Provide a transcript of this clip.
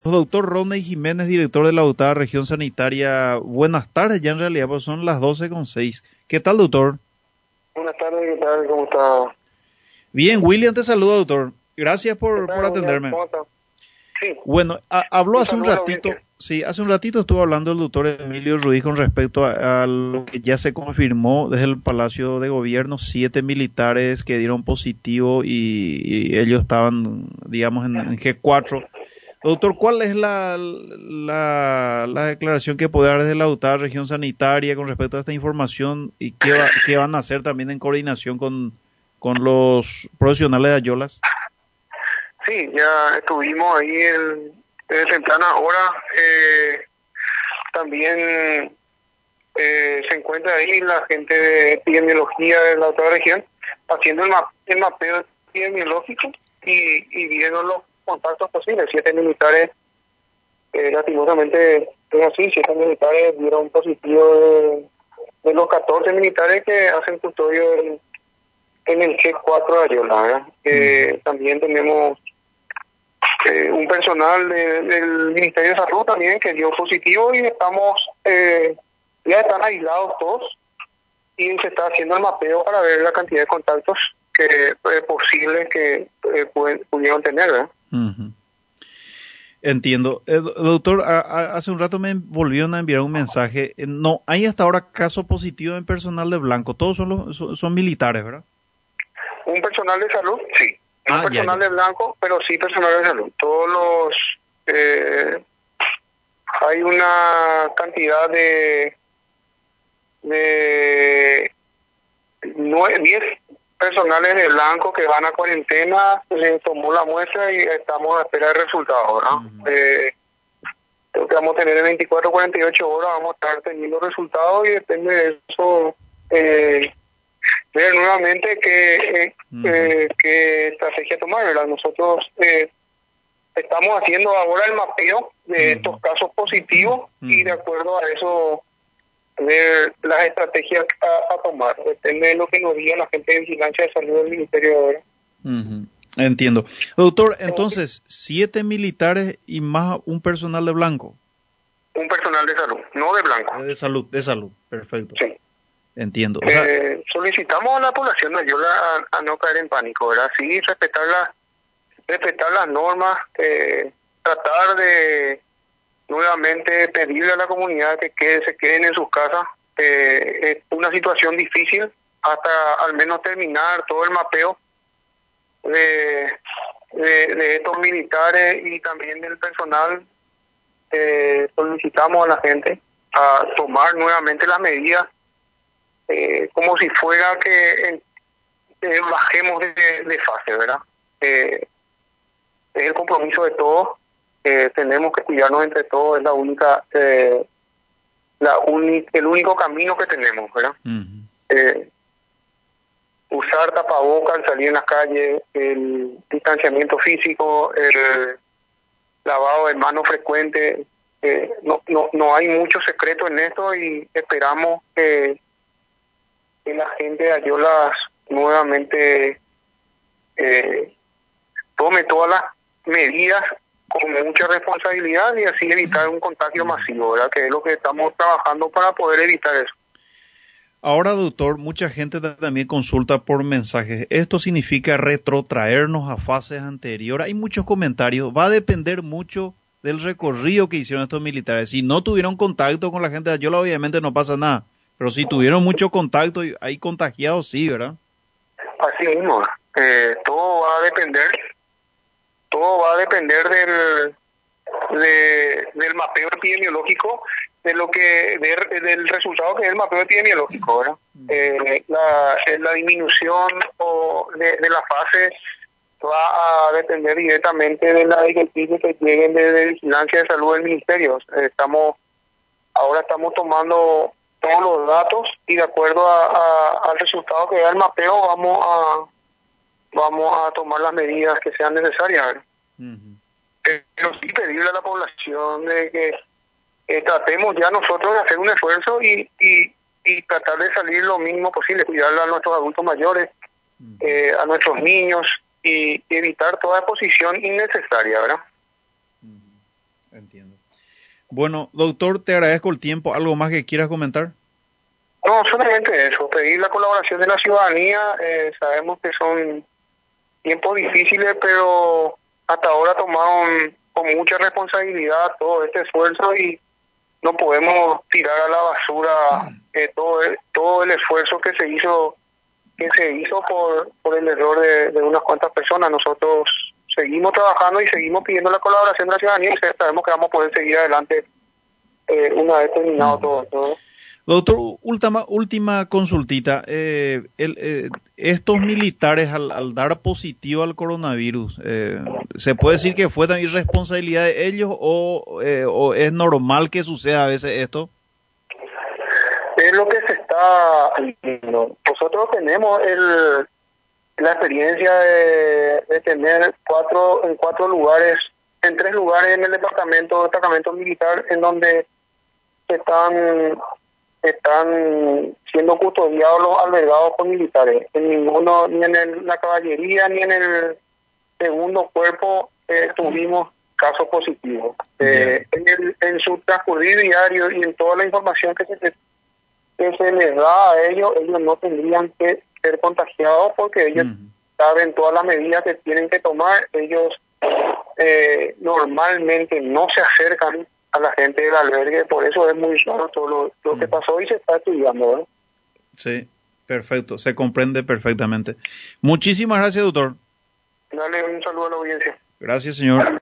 Doctor Rodney Jiménez, director de la dotada región sanitaria. Buenas tardes, ya en realidad pues son las 12:06. ¿Qué tal, doctor? Buenas tardes, ¿qué tal? ¿Cómo está? Bien, William te saluda, doctor. Gracias por atenderme. ¿Cómo está? Sí. Bueno, habló hace un ratito, audiencia. sí, hace un ratito estuvo hablando el doctor Emilio Ruiz con respecto a lo que ya se confirmó desde el Palacio de Gobierno, 7 militares que dieron positivo y ellos estaban, digamos, en G4. Doctor, ¿cuál es la declaración que puede dar desde la dotada región sanitaria con respecto a esta información y qué van a hacer también en coordinación con los profesionales de Ayolas? Sí, ya estuvimos ahí desde temprana hora. También se encuentra ahí la gente de epidemiología de la otra región haciendo el mapeo epidemiológico y viendo los contactos posibles. 7 militares, lastimosamente, es así, 7 militares dieron positivo de los 14 militares que hacen custodio en el G4 de Ayola, ¿verdad? También tenemos un personal del Ministerio de Salud también que dio positivo y ya están aislados todos y se está haciendo el mapeo para ver la cantidad de contactos que posibles que pudieron tener, ¿verdad? Uh-huh. Entiendo. Doctor, hace un rato me volvieron a enviar un mensaje. No, hay hasta ahora caso positivo en personal de Blanco. Todos son militares, ¿verdad? Un personal de salud, sí. No personal de Blanco, pero sí personal de salud. Todos los... hay una cantidad de 10 personales de Blanco que van a cuarentena, se tomó la muestra y estamos a esperar el resultado, ¿verdad? Creo que vamos a tener en 24 o 48 horas, vamos a estar teniendo resultados y depende de eso, ver nuevamente qué estrategia tomar, ¿verdad? Nosotros estamos haciendo ahora el mapeo de estos casos positivos y de acuerdo a eso ver las estrategias a tomar. Depende de lo que nos diga la gente de vigilancia de salud del Ministerio ahora. Entiendo. Doctor, entonces, 7 militares y más un personal de Blanco. Un personal de salud, no de Blanco. De salud, perfecto. Sí. Entiendo. O sea, solicitamos a la población de Ayola a no caer en pánico, ¿verdad? Sí, respetar las normas, tratar de nuevamente pedirle a la comunidad que se queden en sus casas. Es una situación difícil hasta al menos terminar todo el mapeo de estos militares y también del personal. Solicitamos a la gente a tomar nuevamente las medidas como si fuera que bajemos de fase, ¿verdad? Es el compromiso de todos. Tenemos que cuidarnos entre todos, es el único camino que tenemos, ¿verdad? Usar tapabocas al salir en las calles, el distanciamiento físico, el lavado de manos frecuente, no hay mucho secreto en esto y esperamos que la gente de Ayolas nuevamente tome todas las medidas con mucha responsabilidad y así evitar un contagio masivo, ¿verdad? Que es lo que estamos trabajando para poder evitar eso. Ahora, doctor, mucha gente también consulta por mensajes. ¿Esto significa retrotraernos a fases anteriores? Hay muchos comentarios. Va a depender mucho del recorrido que hicieron estos militares. Si no tuvieron contacto con la gente de Ayola, obviamente no pasa nada. Pero si tuvieron mucho contacto, hay contagiados, sí, ¿verdad? Así mismo. Todo va a depender del mapeo epidemiológico, del resultado que es el mapeo epidemiológico, ¿verdad? La disminución de la fase va a depender directamente de las directrices que lleguen de vigilancia de salud del ministerio. Ahora estamos tomando todos los datos y de acuerdo al resultado que da el mapeo vamos a tomar las medidas que sean necesarias, ¿verdad? Pero sí pedirle a la población de que tratemos ya nosotros de hacer un esfuerzo y tratar de salir lo mínimo posible, cuidar a nuestros adultos mayores, a nuestros niños y evitar toda exposición innecesaria, ¿verdad? Entiendo. Bueno, doctor, te agradezco el tiempo. ¿Algo más que quieras comentar? No, solamente eso, pedir la colaboración de la ciudadanía. Sabemos que son tiempos difíciles, pero hasta ahora tomaron con mucha responsabilidad todo este esfuerzo y no podemos tirar a la basura todo el esfuerzo que se hizo por el error de unas cuantas personas. Nosotros seguimos trabajando y seguimos pidiendo la colaboración de la ciudadanía y sabemos que vamos a poder seguir adelante una vez terminado todo. Doctor, última consultita. Estos militares al dar positivo al coronavirus, ¿se puede decir que fue también irresponsabilidad de ellos o es normal que suceda a veces esto? Es lo que se está haciendo. Nosotros tenemos la experiencia de tener en 3 lugares en el destacamento militar en donde están siendo custodiados los albergados por militares. En ninguno, ni en la caballería ni en el segundo cuerpo tuvimos casos positivos. En su transcurrir diario y en toda la información que se les da a ellos no tendrían que ser contagiados porque ellos saben todas las medidas que tienen que tomar. Ellos normalmente no se acercan a la gente del albergue, por eso es muy raro todo lo que pasó y se está estudiando, ¿eh? Sí, perfecto, se comprende perfectamente. Muchísimas gracias, doctor. Dale un saludo a la audiencia. Gracias, señor.